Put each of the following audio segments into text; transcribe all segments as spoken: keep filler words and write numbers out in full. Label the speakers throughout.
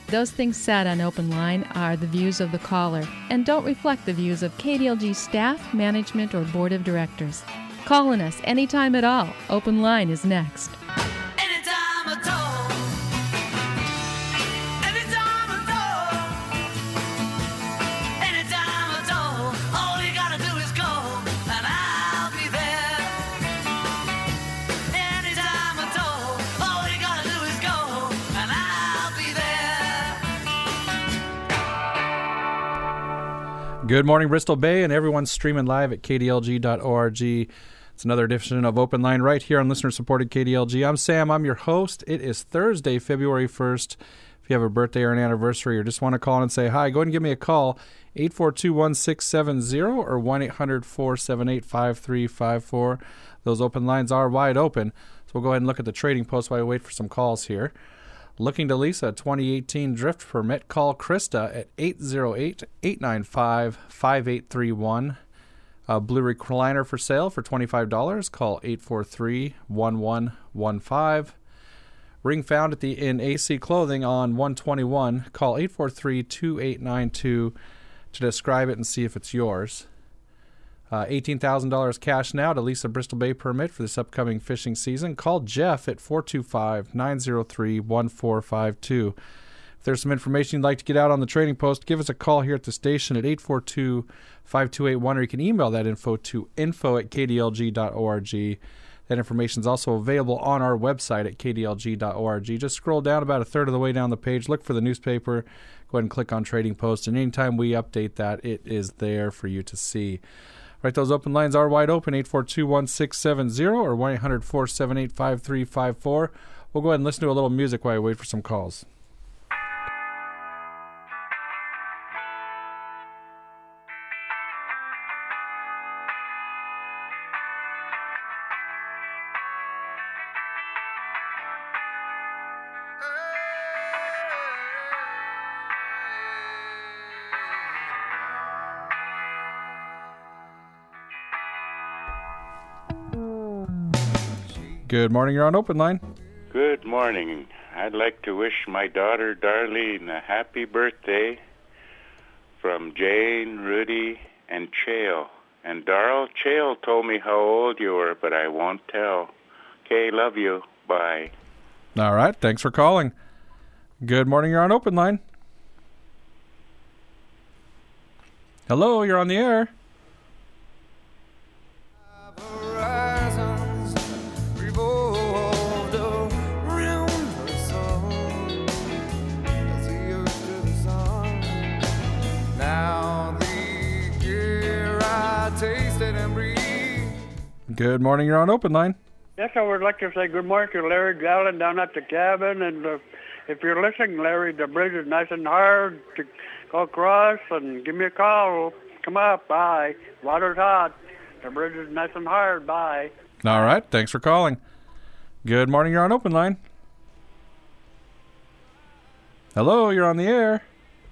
Speaker 1: Those things said on Open Line are the views of the caller and don't reflect the views of K D L G staff, management, or board of directors. Calling us anytime at all. Open Line is next.
Speaker 2: Anytime at all. Anytime at all. Anytime at all. All you gotta do is call and I'll be there. Anytime at all. All you gotta do is call and I'll be there.
Speaker 3: Good morning, Bristol Bay, and everyone's streaming live at K D L G dot org. It's another edition of Open Line right here on listener-supported K D L G. I'm Sam. I'm your host. It is Thursday, February first. If you have a birthday or an anniversary or just want to call in and say hi, go ahead and give me a call, eight four two, one six seven zero or one eight hundred, four seven eight, five three five four. Those open lines are wide open. So we'll go ahead and look at the trading post while we wait for some calls here. Looking to lease a twenty eighteen Drift permit, call Krista at eight oh eight, eight nine five, five eight three one. A blue recliner for sale for twenty-five dollars. Call eight four three, one one one five. Ring found at the in A C Clothing on one twenty-one. Call eight four three, two eight nine two to describe it and see if it's yours. Uh, eighteen thousand dollars cash now to lease a Bristol Bay permit for this upcoming fishing season. Call Jeff at four two five, nine oh three, one four five two. If there's some information you'd like to get out on the trading post, give us a call here at the station at eight four two, five two eight one, or you can email that info to info at K D L G dot org. That information is also available on our website at K D L G dot org. Just scroll down about a third of the way down the page, look for the newspaper, go ahead and click on Trading Post, and anytime we update that, it is there for you to see. Right, those open lines are wide open, eight four two, one six seven zero or one eight hundred, four seven eight, five three five four. We'll go ahead and listen to a little music while we wait for some calls. Good morning, you're on Open Line.
Speaker 4: Good morning. I'd like to wish my daughter Darlene a happy birthday from Jane, Rudy, and Chael. And Darl, Chael told me how old you were, but I won't tell. Okay, love you. Bye.
Speaker 3: All right, thanks for calling. Good morning, you're on Open Line. Hello, you're on the air. Good morning, you're on Open Line.
Speaker 5: Yes, I would like to say good morning to Larry Gallen down at the cabin. And uh, if you're listening, Larry, the bridge is nice and hard to go across, and give me a call. Come up, bye. Water's hot. The bridge is nice and hard, bye.
Speaker 3: All right, thanks for calling. Good morning, you're on Open Line. Hello, you're on the air.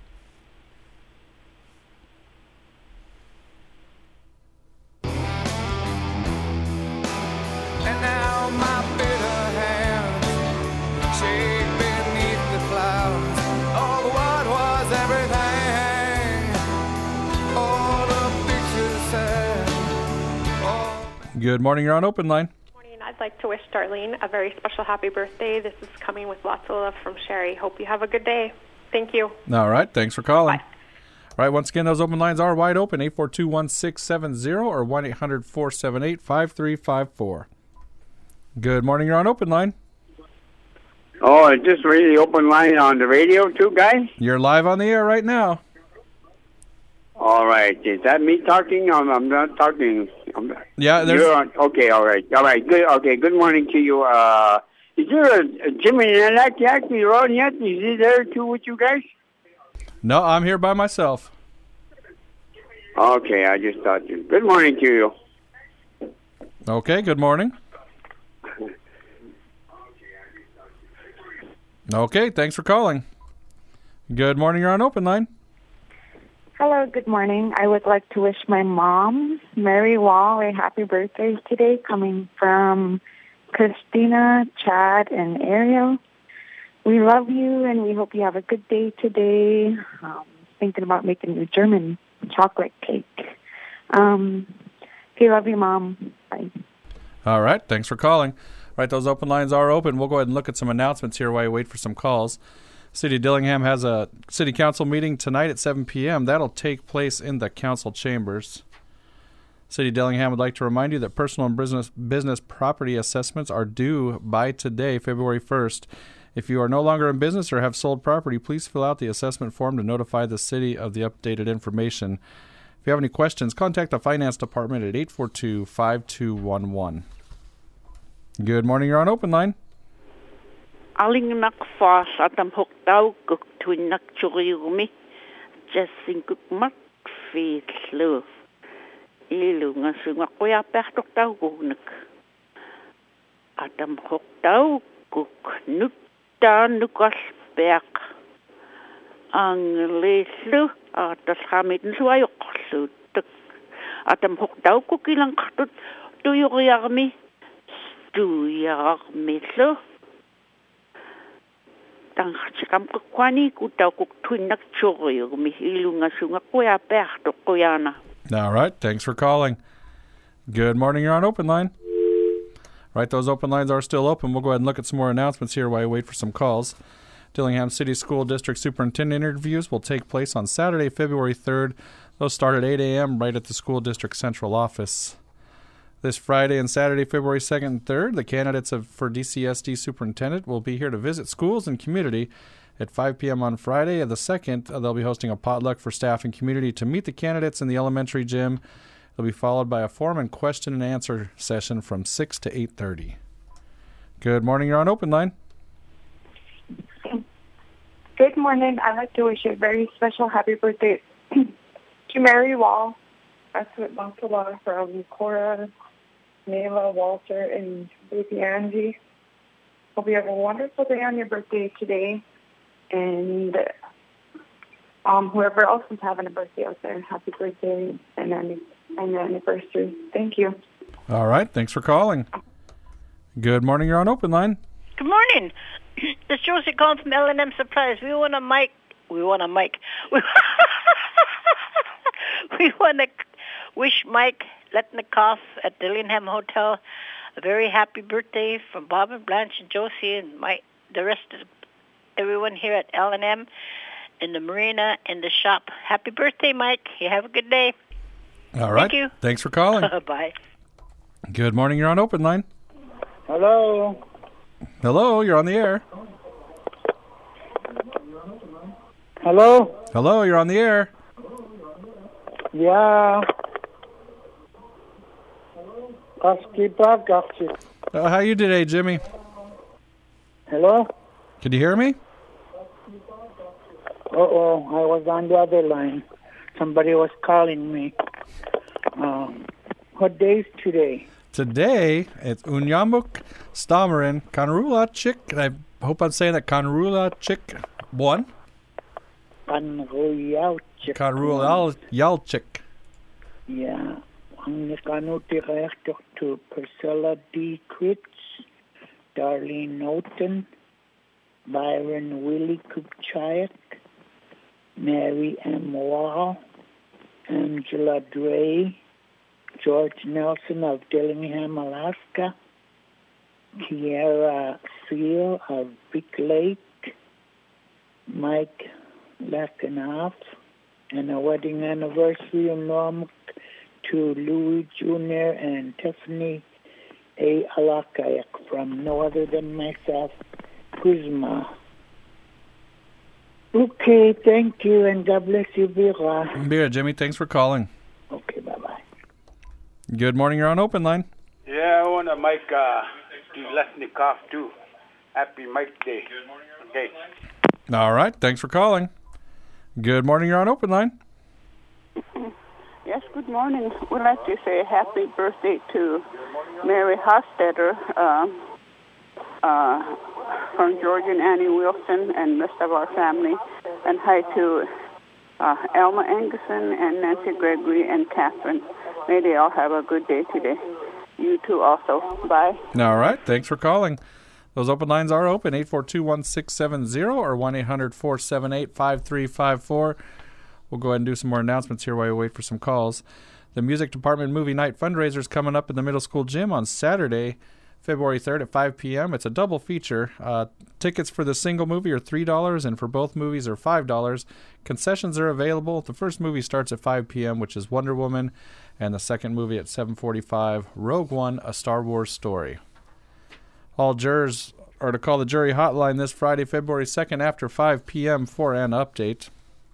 Speaker 3: Good morning, you're on Open Line.
Speaker 6: Good morning. I'd like to wish Darlene a very special happy birthday. This is coming with lots of love from Sherry. Hope you have a good day. Thank you.
Speaker 3: All right, thanks for calling.
Speaker 6: Bye.
Speaker 3: All right, once again, those open lines are wide open, eight four two, one six seven zero or one eight hundred, four seven eight, five three five four. Good morning, you're on Open Line.
Speaker 7: Oh, is this really Open Line on the radio too, guys?
Speaker 3: You're live on the air right now.
Speaker 7: All right. Is that me talking? I'm, I'm not talking. I'm,
Speaker 3: yeah, there's...
Speaker 7: You're on, okay, all right. All right, good. Okay, good morning to you. Uh, is there a, a Jimmy Nalak actually around yet? Is he there too with you guys?
Speaker 3: No, I'm here by myself.
Speaker 7: Okay, I just thought you. Good morning to you.
Speaker 3: Okay, good morning. Okay, thanks for calling. Good morning, you're on Open Line.
Speaker 8: Hello, good morning. I would like to wish my mom, Mary Wall, a happy birthday today, coming from Christina, Chad, and Ariel. we love you, and we hope you have a good day today. Um, thinking about making you German chocolate cake. Um, okay, love you, Mom. Bye.
Speaker 3: All right. Thanks for calling. All right, those open lines are open. We'll go ahead and look at some announcements here while you wait for some calls. City of Dillingham has a city council meeting tonight at seven p.m. That'll take place in the council chambers. City of Dillingham would like to remind you that personal and business business property assessments are due by today, February first. If you are no longer in business or have sold property, please fill out the assessment form to notify the city of the updated information. If you have any questions, contact the finance department at eight four two, five two one one. Good morning, you're on Open Line.
Speaker 9: Aling nakfas atam hoktaw kuk tuin nakchuriumi jasing kuk mat fitlu ilu nga sunga kuya pehtok taw kuk atam hoktaw kuk nukta nukas pek ang leslu atas hamit suayok sutuk atam hoktaw kuk ilang katut tuyuriyarmi tuyarmi lu tang chakam kwani kutaw kuk tuin nakchuriumi ilu nga sunga kuya pehtok kuyana.
Speaker 3: All right. Thanks for calling. Good morning. You're on Open Line. All right. Those open lines are still open. We'll go ahead and look at some more announcements here while you wait for some calls. Dillingham City School District Superintendent interviews will take place on Saturday, February third. Those start at eight a.m. right at the School District Central Office. This Friday and Saturday, February second and third, the candidates of, for D C S D Superintendent will be here to visit schools and community. At five p.m. on Friday, at the second, uh, they'll be hosting a potluck for staff and community to meet the candidates in the elementary gym. It'll be followed by a forum and question and answer session from six to eight thirty. Good morning. You're on Open Line.
Speaker 8: Good morning. I'd like to wish you a very special happy birthday to Mary Wall. That's with Mansala from Cora, Nayla, Walter, and baby Angie. Hope you have a wonderful day on your birthday today. And um, whoever else is having a birthday out there, happy birthday and an anniversary. Thank you.
Speaker 3: All right. Thanks for calling. Good morning. You're on Open Line.
Speaker 10: Good morning. It's Josie calling from L and M Supplies. We want a mic. We want a mic. We, we want to wish Mike Letnikoff at Dillingham Hotel a very happy birthday from Bob and Blanche and Josie and Mike, the rest of everyone here at L and M, in the marina, in the shop. Happy birthday, Mike. You have a good day.
Speaker 3: All right.
Speaker 10: Thank you.
Speaker 3: Thanks for calling.
Speaker 10: Bye.
Speaker 3: Good morning. You're on Open Line.
Speaker 5: Hello.
Speaker 3: Hello. You're on the air.
Speaker 5: Hello.
Speaker 3: Hello. You're on the air.
Speaker 5: Yeah. Uh,
Speaker 3: how you today, Jimmy?
Speaker 5: Hello.
Speaker 3: Can you hear me?
Speaker 5: Uh-oh, I was on the other line. Somebody was calling me. Um, what day is today?
Speaker 3: Today, it's Unyamuk Stammeren Kanrula Chick. I hope I'm saying that Kanrula Chick one.
Speaker 5: Kanrula Chick.
Speaker 3: Kanrula Yalchik.
Speaker 5: Yeah. Ang nakanutirechtig to Priscilla D. Kritz, Darlene Noten, Byron Willie Kupchayek, Mary M. Wall, Angela Dre, George Nelson of Dillingham, Alaska, Kiara Seal of Big Lake, Mike Lackenoff, and a wedding anniversary in Norfolk to Louis Junior and Tiffany A. Alakayak from no other than myself, Kuzma. Okay, thank you, and God bless you, Vera.
Speaker 3: Vera, Jimmy, thanks for calling.
Speaker 5: Okay, bye-bye.
Speaker 3: Good morning, you're on Open Line.
Speaker 11: Yeah, I want to make uh, Lesnikoff, too. Happy Mike Day. Okay.
Speaker 3: All right, thanks for calling. Good morning, you're on Open Line.
Speaker 12: Yes, good morning. We'd like to say happy birthday to Mary Hostetter, uh, uh, from George and Annie Wilson and rest of our family. And hi to uh, Elma Angerson and Nancy Gregory and Catherine. May they all have a good day today. You too also. Bye.
Speaker 3: All right, thanks for calling. Those open lines are open, eight four two, one six seven zero or one eight hundred, four seven eight, five three five four. We'll go ahead and do some more announcements here while we wait for some calls. The Music Department Movie Night fundraiser is coming up in the middle school gym on Saturday, February third at five p.m. It's a double feature. Uh, tickets for the single movie are three dollars, and for both movies are five dollars. Concessions are available. The first movie starts at five p.m., which is Wonder Woman, and the second movie at seven forty-five, Rogue One, A Star Wars Story. All jurors are to call the jury hotline this Friday, February second, after five p.m. for an update.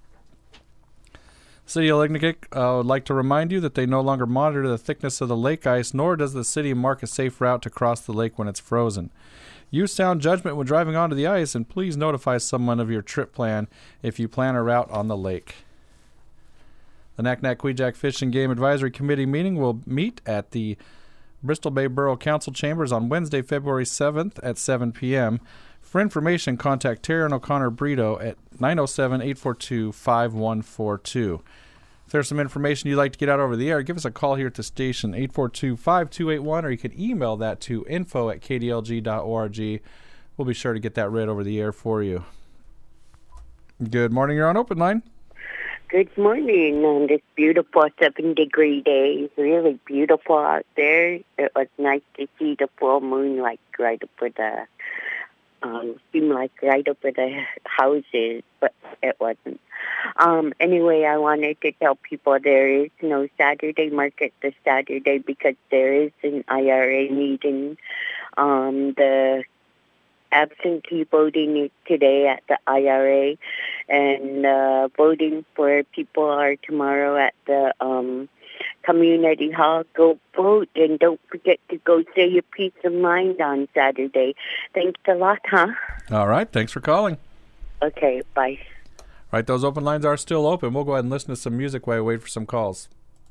Speaker 3: City of Lignick uh, would like to remind you that they no longer monitor the thickness of the lake ice, nor does the city mark a safe route to cross the lake when it's frozen. Use sound judgment when driving onto the ice, and please notify someone of your trip plan if you plan a route on the lake. The Naknek-Kvichak Fish and Game Advisory Committee meeting will meet at the Bristol Bay Borough Council Chambers on Wednesday, February seventh at seven p.m. For information, contact Terry and O'Connor Brito at nine oh seven, eight four two, five one four two. If there's some information you'd like to get out over the air, give us a call here at the station, eight four two, five two eight one, or you can email that to info at k d l g dot org. We'll be sure to get that read over the air for you. Good morning, you're on Open Line.
Speaker 13: Good morning on this beautiful seven-degree day. It's really beautiful out there. It was nice to see the full moon, like, right over the, um, seemed like right over the houses, but it wasn't. Um, anyway, I wanted to tell people there is no Saturday market this Saturday because there is an I R A meeting. Um, the absentee voting is today at the I R A, and uh, voting for people are tomorrow at the um, community hall. Go vote, and don't forget to go say your peace of mind on Saturday. Thanks a lot, huh?
Speaker 3: All right, thanks for calling.
Speaker 13: Okay, bye.
Speaker 3: All right, those open lines are still open. We'll go ahead and listen to some music while we wait for some calls.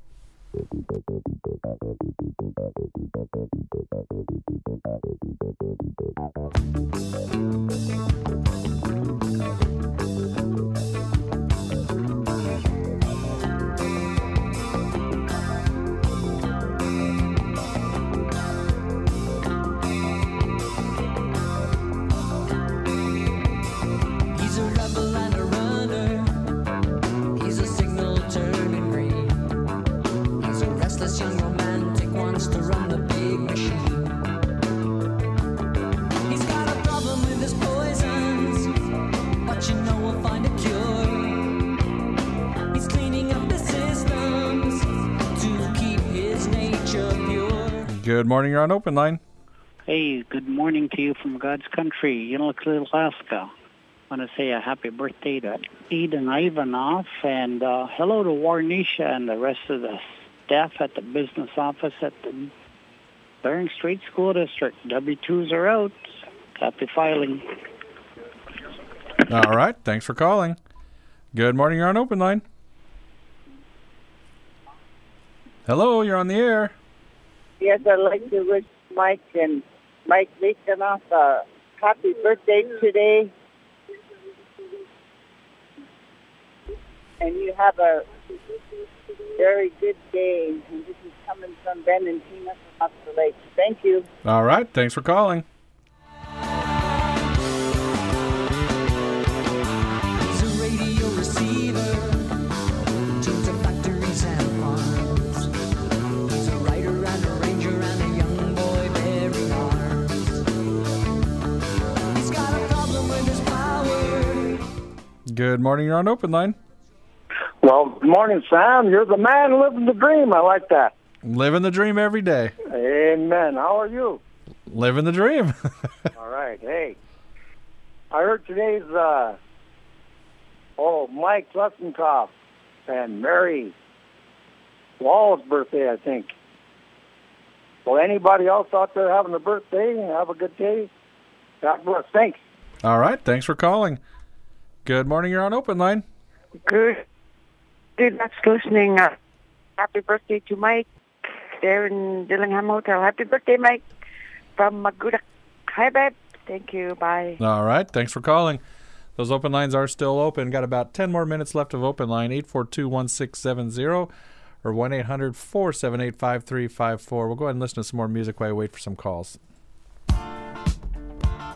Speaker 2: He's a rebel and a runner. He's a signal turning green. He's a restless young romantic, wants to run the big machine. He's got a problem with his poisons, but you know we'll find a cure. He's cleaning up the systems to keep his nature pure.
Speaker 3: Good morning, you're on Open Line.
Speaker 14: Hey, good morning to you from God's country, Unalakleet, Alaska. I want to say a happy birthday to Eden Ivanov, and uh, hello to Warnisha and the rest of the staff at the business office at the Bering Strait School District. W twos are out. Happy filing.
Speaker 3: All right, thanks for calling. Good morning, you're on Open Line. Hello, you're on the air.
Speaker 15: Yes, I'd like to wish Mike and Mike Leekenoff a happy birthday today. And you have a very good day. And this is coming from Ben and Tina from Oxford Lake. Thank you.
Speaker 3: All right, thanks for calling.
Speaker 2: He's a radio receiver, tunes of factories and farms. He's a writer and a ranger and a young boy bearing arms. He's got a problem with his power.
Speaker 3: Good morning, you're on Open Line.
Speaker 16: Well, good morning, Sam. You're the man living the dream. I like that.
Speaker 3: Living the dream every day.
Speaker 16: Amen. How are you?
Speaker 3: Living the dream.
Speaker 16: All right. Hey, I heard today's, uh, oh, Mike Lessenkoff and Mary Wall's birthday, I think. Well, anybody else out there having a birthday, have a good day. God bless. Thanks.
Speaker 3: All right, thanks for calling. Good morning, you're on Open Line.
Speaker 17: Good. Good, that's listening. Uh, happy birthday to Mike there in Dillingham Hotel. Happy birthday, Mike, from Maguda. Hi, babe. Thank you. Bye.
Speaker 3: All right, thanks for calling. Those open lines are still open. Got about ten more minutes left of Open Line, eight four two, one six seven zero or one eight hundred, four seven eight, five three five four. We'll go ahead and listen to some more music while we wait for some calls.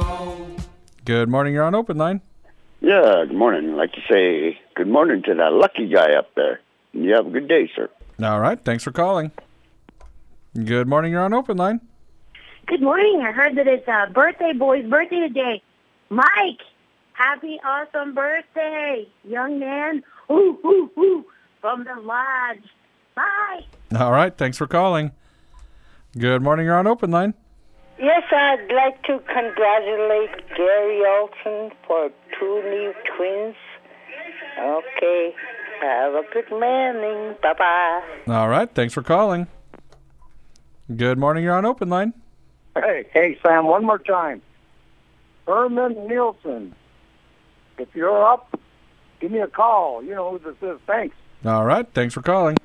Speaker 3: Good morning, you're on Open Line.
Speaker 18: Yeah, good morning. I'd like to say good morning to that lucky guy up there. You have a good day, sir.
Speaker 3: All right, thanks for calling. Good morning, you're on Open Line.
Speaker 19: Good morning. I heard that it's a birthday boy's birthday today. Mike, happy awesome birthday, young man. Ooh, ooh, ooh, from the lodge. Bye.
Speaker 3: All right, thanks for calling. Good morning, you're on Open Line.
Speaker 10: Yes, I'd like to congratulate Gary Olson for two new twins. Okay, have a good morning. Bye-bye.
Speaker 3: All right, thanks for calling. Good morning, you're on Open Line.
Speaker 16: Hey, hey, Sam, one more time. Herman Nielsen. If you're up, give me a call. You know who this is. Thanks.
Speaker 3: All right, thanks for calling.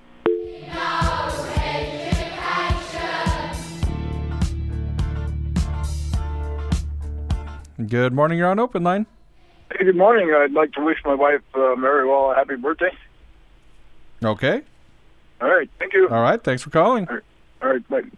Speaker 3: Good morning, you're on Open Line.
Speaker 20: Hey, good morning. I'd like to wish my wife, uh, Mary Wall, a happy birthday.
Speaker 3: Okay.
Speaker 20: All right, thank you.
Speaker 3: All right, thanks for calling.
Speaker 20: All right, All right bye.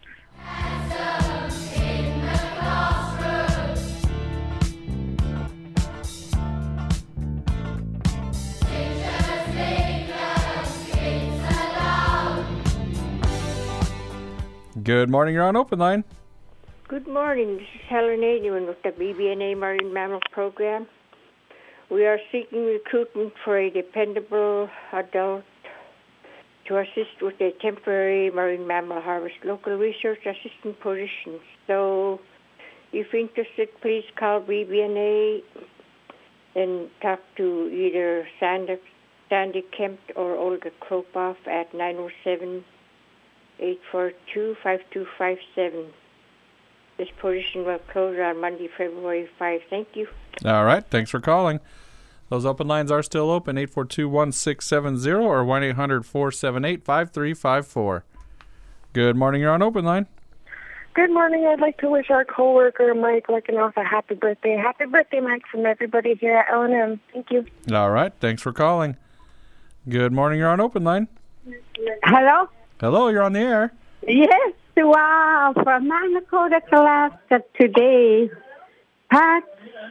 Speaker 3: Good morning, you're on Open Line.
Speaker 21: Good morning. This is Helen Ademan with the B B N A Marine Mammal Program. We are seeking recruitment for a dependable adult to assist with a temporary marine mammal harvest local research assistant position. So, if interested, please call B B N A and talk to either Sandy, Sandy Kemp or Olga Kropoff at nine oh seven, eight four two, five two five seven. This position will close on Monday, February fifth. Thank you.
Speaker 3: All right, thanks for calling. Those open lines are still open, eight four two, one six seven zero or one eight hundred, four seven eight, five three five four. Good morning, you're on Open Line.
Speaker 17: Good morning. I'd like to wish our coworker Mike Lekinoff a happy birthday. Happy birthday, Mike, from everybody here at L and M. Thank you.
Speaker 3: All right, thanks for calling. Good morning, you're on Open Line.
Speaker 22: Hello?
Speaker 3: Hello, you're on the air.
Speaker 22: Yes, wow, from Manakota, Alaska today. Pat's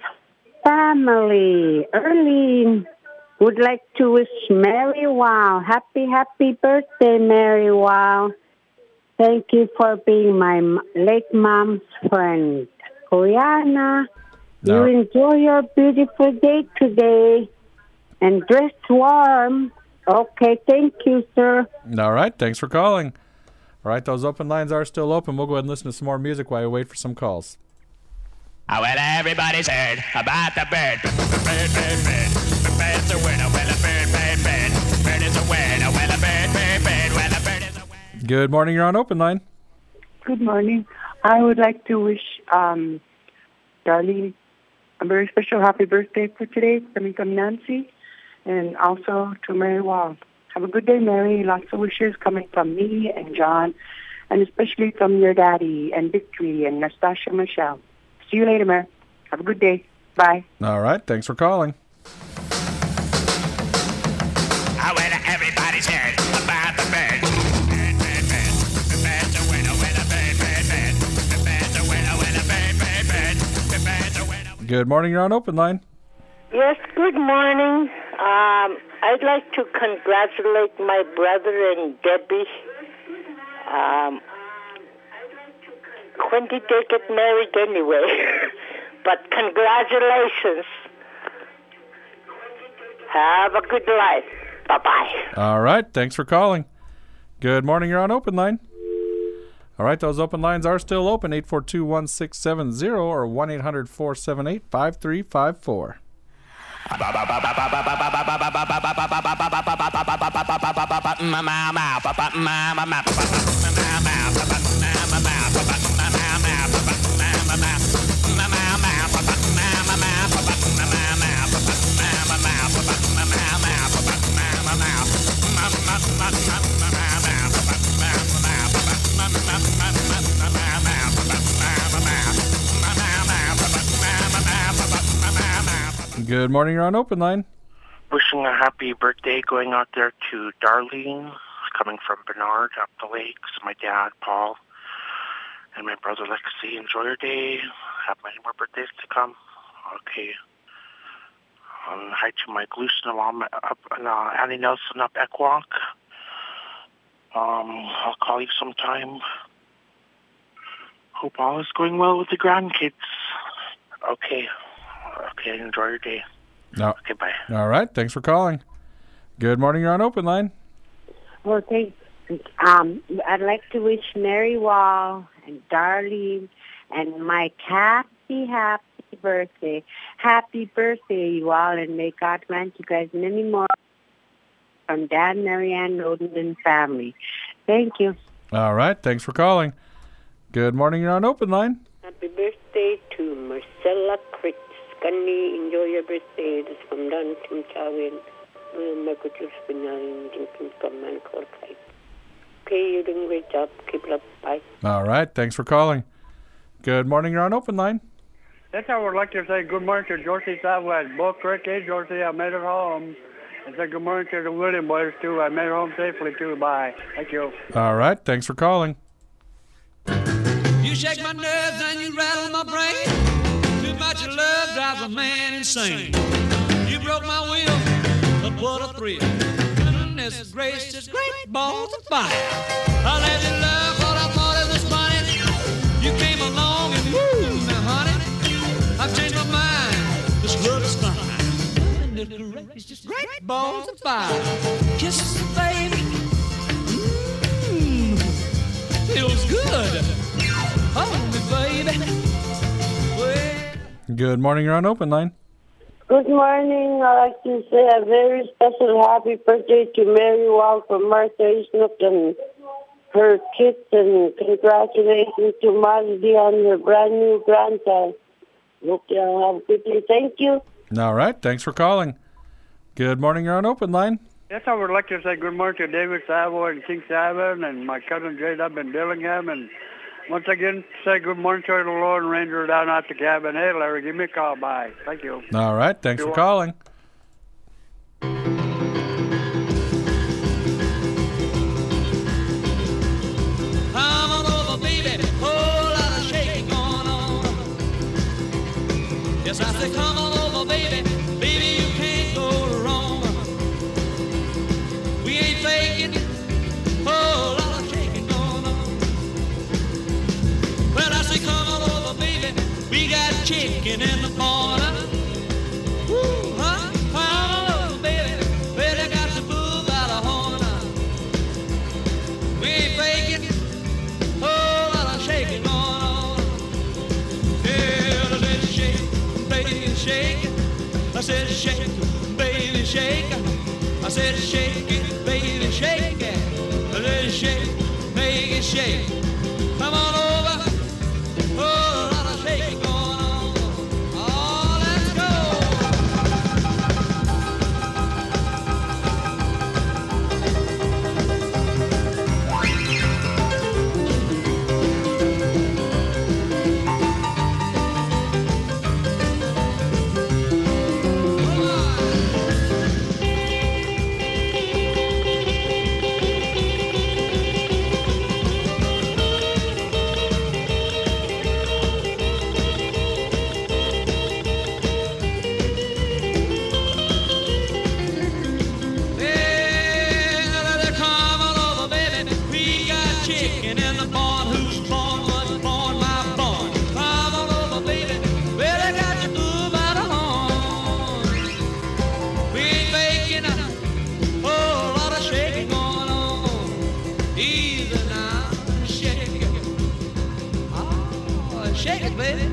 Speaker 22: family, Earlene, would like to wish Mary Wow. Happy, happy birthday, Mary Wow. Thank you for being my m- late mom's friend. Koyana, you
Speaker 3: No.
Speaker 22: enjoy your beautiful day today and dress warm. Okay, thank you, sir.
Speaker 3: All right, thanks for calling. All right, those open lines are still open. We'll go ahead and listen to some more music while we wait for some calls.
Speaker 2: Oh, well, everybody's heard about the bird. Bird, bird, bird. The bird's a winner. Well, a bird, bird, bird. Bird is a winner. Well, a bird, bird, bird. Well, a bird is a winner.
Speaker 3: Good morning, you're on Open Line.
Speaker 23: Good morning. I would like to wish um, Darlene a very special happy birthday for today, coming from Nancy, and also to Mary Wall. Have a good day, Mary. Lots of wishes coming from me and John, and especially from your daddy and Victory and Nastasia Michelle. See you later, Mary. Have a good day. Bye.
Speaker 3: All right, thanks for calling.
Speaker 2: Oh, well, everybody's heard about the bird. Bird, bird, bird. The bird's a winner. Well, a bird, bird, bird. The bird's a winner. Well, a bird, bird, bird. The bird's a winner.
Speaker 3: Good morning, you're on Open Line.
Speaker 10: Yes, good morning. Um, I'd like to congratulate my brother and Debbie. Um, when did they get married anyway? But congratulations. Have a good life. Bye-bye.
Speaker 3: All right, thanks for calling. Good morning, you're on Open Line. All right, those open lines are still open, eight four two, one six seven zero or one eight hundred, four seven eight, five three five four. Good morning, you're on Open Line.
Speaker 24: Wishing a happy birthday going out there to Darlene, coming from Bernard up the lakes, my dad, Paul, and my brother Lexi. Enjoy your day. have many more birthdays to come. Okay. Um, hi to Mike Lucen along up and uh, Annie Nelson up Equank. Um, I'll call you sometime. Hope all is going well with the grandkids. Okay. Okay, enjoy your day.
Speaker 3: No.
Speaker 24: Okay, bye.
Speaker 3: All right, thanks for calling. Good morning, you're on Open Line.
Speaker 22: Well, thanks. Um, I'd like to wish Mary Wall and Darlene and Mike happy, happy birthday. Happy birthday, you all, and may God grant you guys many more from Dan, Marianne, Roden, and family. Thank you.
Speaker 3: All right, thanks for calling. Good morning, you're on Open Line.
Speaker 1: Happy birthday to Marcella Kritz. Gunny, enjoy your birthday. This is from Don Tim Chawin. Okay, you're doing a great job. Keep it up. Bye.
Speaker 3: All right, thanks for calling. Good morning, you're on Open Line.
Speaker 5: That's how I would like to say good morning to Josie Southwest. Both Rick and Josie, I made it home. And say good morning to the William boys, too. I made it home safely, too. Bye. Thank you.
Speaker 3: All right, thanks for calling.
Speaker 2: You shake my nerves and you rattle my brain. Too much of love drives a man insane. You broke my will, but what a thrill. Goodness gracious, great balls of fire. I let you love what I thought it was funny. You came along and woo, now honey, I've changed my mind. This love is fine. Goodness gracious, great balls of fire. Kisses, baby. Mmm, feels good. Hold me, baby. Well.
Speaker 3: Good morning, you're on Open Line.
Speaker 22: Good morning. I'd like to say a very special happy birthday to Mary Wall from Martha Eastnook and her kids, and congratulations to Margie on her brand new grandchild. Hope you all have a good day. Thank you.
Speaker 3: All right, thanks for calling. Good morning, you're on Open Line.
Speaker 5: Yes, I would like to say good morning to David Savoy and King Savin and my cousin Jade up in Dillingham, and once again, say good morning to the Lord and Ranger down at the cabin. Hey, Larry, give me a call. Bye. Thank you.
Speaker 3: All right. Thanks
Speaker 5: You're
Speaker 3: for calling.
Speaker 2: Come on over, baby. Whole lot of shaking going on. Yes, I say come on over, baby. Baby, you can't go wrong. We ain't faking. Whole lot of shaking going on. Well, I say come on over, baby. We got chicken in the corner. Woo, huh? Come on over, baby. Well, I got the bull by the horn. We ain't faking. Whole lot of shaking going on. Yeah, I said shake, baby, shake it. I said shake, baby, shake it. I said shake it, baby, shake it. I said shake, baby, shake it. Come on over. Oh, a lot of shaking going on. Oh, let's go. Shake it, baby.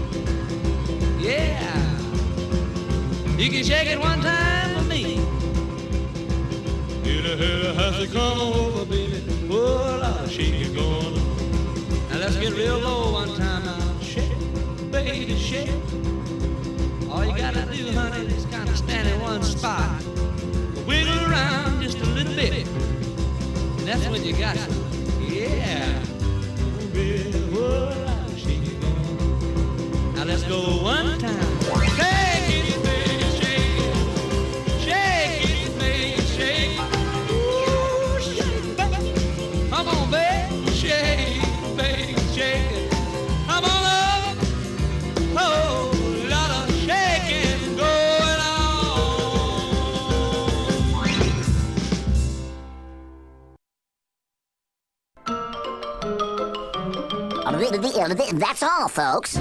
Speaker 2: Yeah. You can shake it one time for me. Hit a hit a has to come over, baby. Oh, a lot of shaking going on. Now let's get real low one time now. Shake it, baby, shake it. All you gotta do, honey, is kind of stand in one spot. Wiggle around just a little bit. And that's when you got it. Yeah. Baby, oh, a lot of shaking going on. Now let's go one time. Shake it, baby, shake it. Shake it, baby, shake it. Ooh, shake it, baby. Come on, baby, shake it, baby, shake it. Come on up.
Speaker 4: deal. Th- That's all, folks.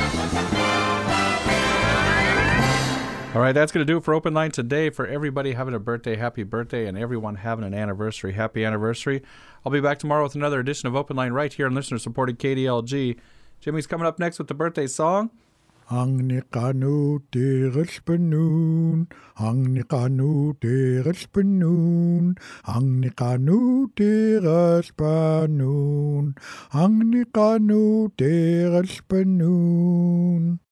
Speaker 3: All right, that's going to do it for Open Line today. For everybody having a birthday, happy birthday, and everyone having an anniversary, happy anniversary. I'll be back tomorrow with another edition of Open Line right here on listener-supported K D L G. Jimmy's coming up next with the birthday song.
Speaker 6: Ang nikanu deres benoon, ang nikanu deres benoon, ang nikanu deres benoon, ang nikanu deres benoon.